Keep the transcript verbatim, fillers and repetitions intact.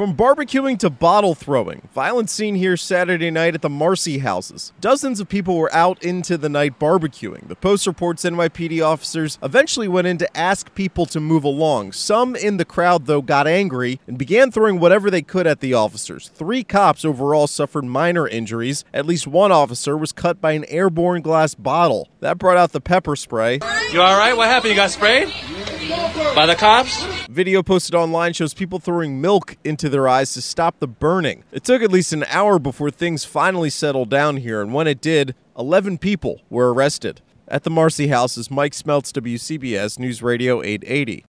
From barbecuing to bottle throwing, violent scene here Saturday night at the Marcy houses. Dozens of people were out into the night barbecuing. The Post reports N Y P D officers eventually went in to ask people to move along. Some in the crowd, though, got angry and began throwing whatever they could at the officers. Three cops overall suffered minor injuries. At least one officer was cut by an airborne glass bottle. That brought out the pepper spray. You all right? What happened? You got sprayed? By the cops? Video posted online shows people throwing milk into their eyes to stop the burning. It took at least an hour before things finally settled down here, and when it did, eleven people were arrested. At the Marcy houses, Mike Smeltz, W C B S News Radio eight eighty.